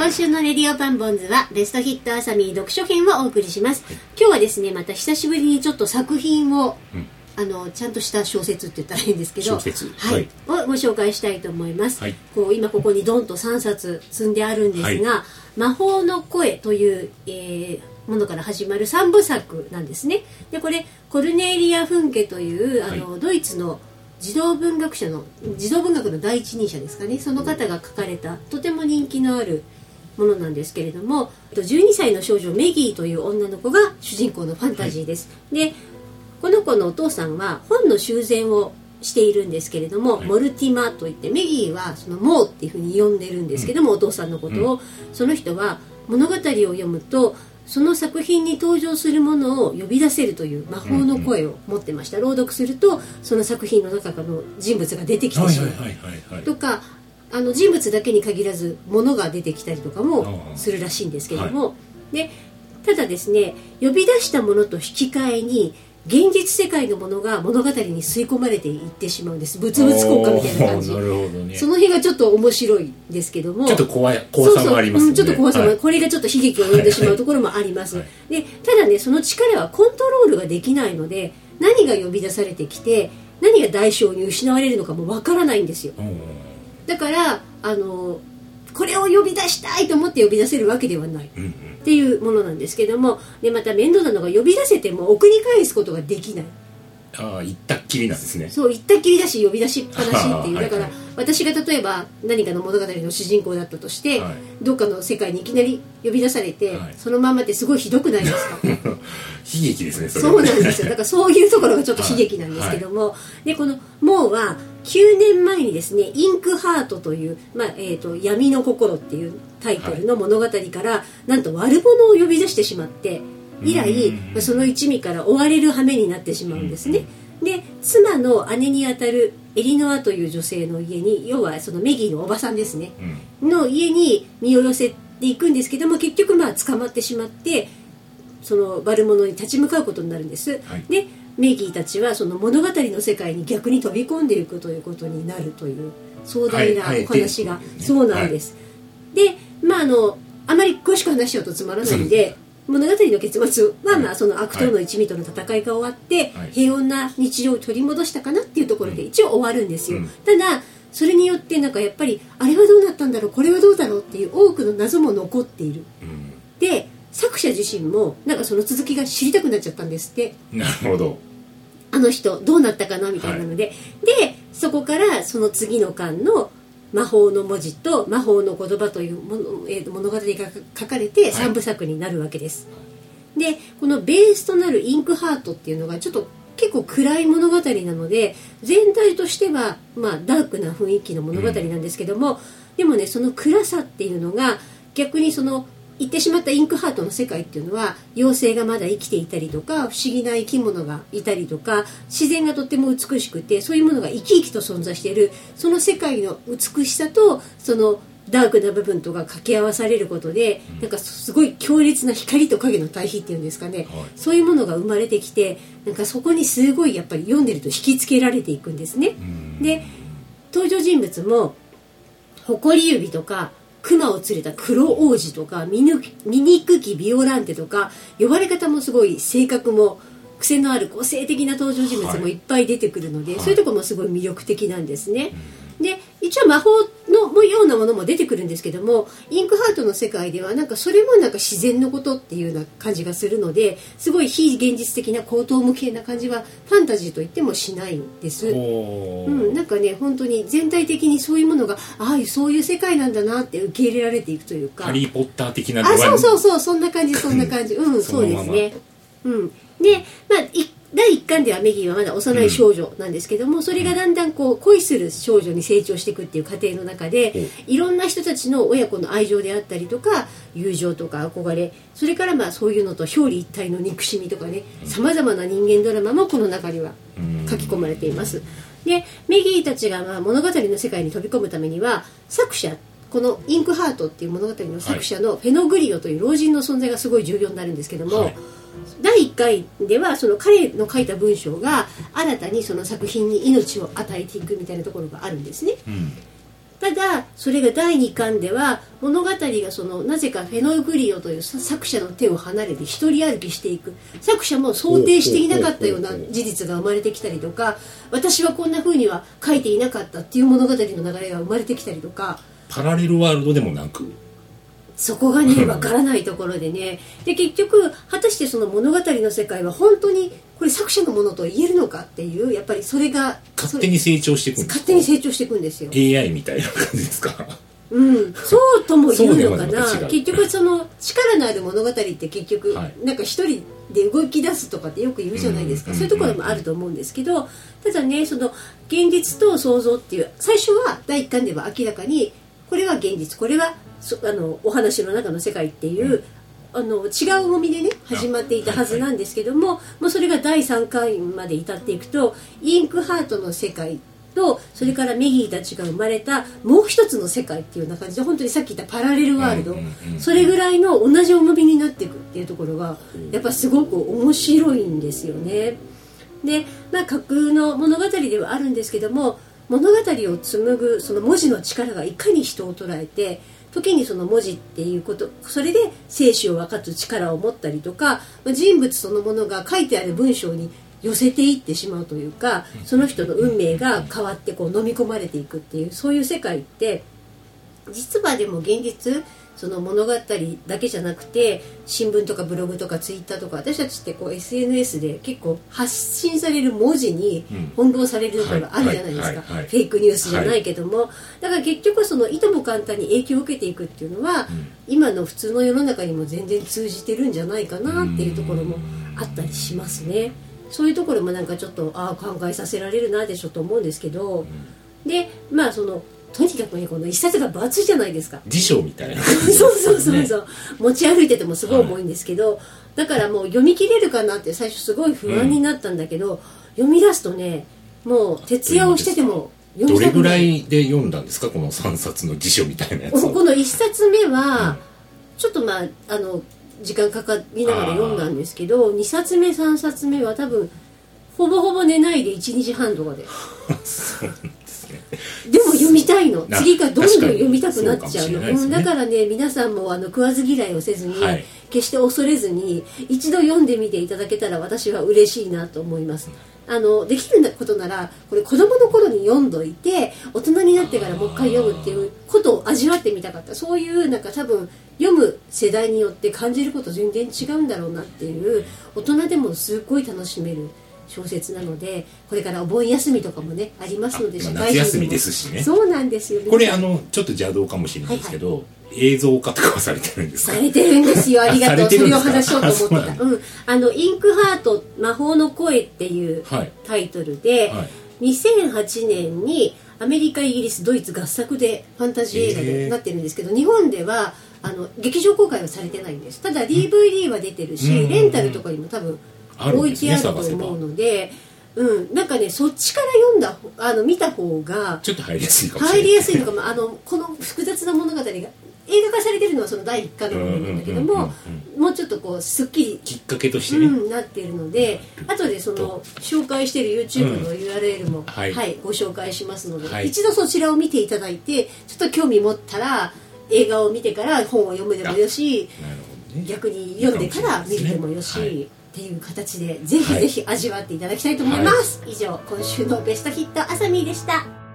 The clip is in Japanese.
今週のレディオパンボンズはベストヒットアサミ読書編をお送りします。今日はですね、また久しぶりにちょっと作品を、ちゃんとした小説って言ったらいいんですけど、 小説、はい、 をご紹介したいと思います、 はい、 今ここにドンと3冊積んであるんですが、はい、魔法の声という、ものから始まる3部作なんですね。でこれコルネリア・フンケというドイツの児童文学の第一人者ですかね、その方が書かれたとても人気のあるものなんですけれども、12歳の少女メギーという女の子が主人公のファンタジーです、はい、でこの子のお父さんは本の修繕をしているんですけれども、はい、モルティマといってメギーはそのモーっていうふうに呼んでるんですけども、お父さんのことを、その人は物語を読むとその作品に登場するものを呼び出せるという魔法の声を持ってました。朗読するとその作品の中の人物が出てきてしまうとか、人物だけに限らず物が出てきたりとかもするらしいんですけれども、でただですね、呼び出したものと引き換えに現実世界のものが物語に吸い込まれていってしまうんです。物々交換みたいな感じ。なるほどね、その辺がちょっと面白いんですけども、 ちょっと怖さもありますね。 ちょっと怖さも、はい、これがちょっと悲劇を生んでしまうところもあります、はい、でただね、その力はコントロールができないので、何が呼び出されてきて何が代償に失われるのかもわからないんですよ。だからこれを呼び出したいと思って呼び出せるわけではない、っていうものなんですけども、でまた面倒なのが呼び出せても送り返すことができない。 行ったっきりなんですね。 そう、行ったっきりだし呼び出しっぱなしっていうだから、 はいはい、 私が例えば何かの物語の主人公だったとして、はい、どっかの世界にいきなり呼び出されて、はい、そのままってすごいひどくないですか悲劇ですね、それそうなんですよ。だからそういうところがちょっと悲劇なんですけども、はい、でこのモーは9年前にですね、インクハートという、闇の心っていうタイトルの物語から、はい、なんと悪者を呼び出してしまって、以来その一味から追われる羽目になってしまうんですね。で妻の姉にあたるエリノアという女性の家に、要はそのメギーのおばさんですね、の家に身を寄せていくんですけども、結局捕まってしまってその悪者に立ち向かうことになるんです、はい、でメギーたちはその物語の世界に逆に飛び込んでいくということになるという壮大なお話が、はいはい、そうなんです、はい、であまり詳しく話しちゃうとつまらないんで、物語の結末は、その悪党の一味との戦いが終わって、はい、平穏な日常を取り戻したかなっていうところで一応終わるんですよ、ただそれによってやっぱりあれはどうなったんだろう、これはどうだろうっていう多くの謎も残っている、で作者自身もその続きが知りたくなっちゃったんですって。 なるほど、 あの人どうなったかなみたいなので、はい、でそこからその次の巻の魔法の文字と魔法の言葉という物語が書かれて3部作になるわけです、はい、でこのベースとなるインクハートっていうのがちょっと結構暗い物語なので、全体としてはダークな雰囲気の物語なんですけども、でもね、その暗さっていうのが逆にその言ってしまったインクハートの世界っていうのは、妖精がまだ生きていたりとか、不思議な生き物がいたりとか、自然がとっても美しくて、そういうものが生き生きと存在している、その世界の美しさとそのダークな部分とが掛け合わされることで、すごい強烈な光と影の対比っていうんですかね、はい、そういうものが生まれてきて、そこにすごいやっぱり読んでると引きつけられていくんですね。で登場人物も誇り指とか熊を連れた黒王子とか醜きビオランテとか、呼ばれ方もすごい性格も癖のある個性的な登場人物もいっぱい出てくるので、はい、そういうところもすごい魅力的なんですね、で一応魔法のようなものも出てくるんですけども、インクハートの世界ではそれも自然のことっていうような感じがするので、すごい非現実的な高等無形な感じはファンタジーと言ってもしないんです。本当に全体的にそういうものがそういう世界なんだなって受け入れられていくというか、 ハリーポッター的なそうそんな感じそうですね。で第1巻ではメギーはまだ幼い少女なんですけども、それがだんだん恋する少女に成長していくっていう過程の中で、いろんな人たちの親子の愛情であったりとか、友情とか憧れ、それからそういうのと表裏一体の憎しみとかね、さまざまな人間ドラマもこの中には書き込まれています。でメギーたちが物語の世界に飛び込むためには、作者、このインクハートっていう物語の作者のフェノグリオという老人の存在がすごい重要になるんですけども、はい、第1回ではその彼の書いた文章が新たにその作品に命を与えていくみたいなところがあるんですね、 ただそれが第2巻では物語がなぜかフェノグリオという作者の手を離れて一人歩きしていく、作者も想定していなかったような事実が生まれてきたりとか、私はこんな風には書いていなかったっていう物語の流れが生まれてきたりとか、 パラレルワールドでもなく、 そこがねわからないところでね、で結局果たしてその物語の世界は本当にこれ作者のものと言えるのかっていう、やっぱりそれが勝手に成長していくんですか？ 勝手に成長していくんですよ。 AI みたいな感じですか？ そうとも言うのかな。 そうではない。 結局その力のある物語って結局、 はい、 なんか一人で動き出すとかってよく言うじゃないですか、そういうところもあると思うんですけど、ただねその現実と想像っていう最初は第一巻では明らかにこれは現実、これはお話の中の世界っていう、違う重みでね始まっていたはずなんですけども、もうそれが第3回まで至っていくとインクハートの世界とそれからメギーたちが生まれたもう一つの世界っていうような感じで、本当にさっき言ったパラレルワールド、それぐらいの同じ重みになっていくっていうところがやっぱすごく面白いんですよね。で、架空の物語ではあるんですけども、物語を紡ぐその文字の力がいかに人を捉えて、時にその文字っていうこと、それで生死を分かつ力を持ったりとか、人物そのものが書いてある文章に寄せていってしまうというか、その人の運命が変わってこう飲み込まれていくっていう、そういう世界って実はでも現実その物語だけじゃなくて、新聞とかブログとかツイッターとか、私たちってこう SNS で結構発信される文字に翻弄されるところがあるじゃないですか、フェイクニュースじゃないけども、だから結局そのいとも簡単に影響を受けていくっていうのは、今の普通の世の中にも全然通じてるんじゃないかなっていうところもあったりしますね。そういうところもなんかちょっと考えさせられるなでしょと思うんですけど、でとにかくねこの一冊が分厚いじゃないですか、 辞書みたいなそう持ち歩いててもすごい重いんですけど、だからもう読み切れるかなって最初すごい不安になったんだけど、読み出すとねもう徹夜をしてても読みたくない。 どれぐらいで読んだんですか、この3冊の辞書みたいなやつを。 この1冊目は、ちょっと時間かかりながら読んだんですけど、2冊目3冊目は多分ほぼほぼ寝ないで 1,2 時半とかでそうなんですね。 でも読みたいの、次がどんどん読みたくなっちゃうの、 ね、 だからね皆さんも食わず嫌いをせずに、決して恐れずに一度読んでみていただけたら私は嬉しいなと思います。できることならこれ子供の頃に読んどいて大人になってからもう一回読むっていうことを味わってみたかった。そういう多分読む世代によって感じること全然違うんだろうなっていう、大人でもすごい楽しめる小説なので、これからお盆休みとかもねありますので、 夏休みですしね。 そうなんですよ。 これちょっと邪道かもしれないですけど、映像化とかはされてるんですか？ されてるんですよ。ありがとう。それを話しようと思ってた。インクハート魔法の声っていうタイトルで、2008年にアメリカイギリスドイツ合作でファンタジー映画になってるんですけど、日本では劇場公開はされてないんです。ただ DVD は出てるし、レンタルとかにも多分置いてあると思うので、そっちから見た方がちょっと入りやすいかもしれない。 入りやすいのかも。この複雑な物語が映画化されてるのはその第1巻の部分なんだけども、もうちょっとこうすっきりきっかけとしてね、 なっているので、後でその紹介している YouTube の URL も、ご紹介しますので、一度そちらを見ていただいて、ちょっと興味持ったら映画を見てから本を読むでもよし、逆に読んでから見るでもよし、っていう形でぜひぜひ味わっていただきたいと思います。以上、今週のベストヒットあさみでした。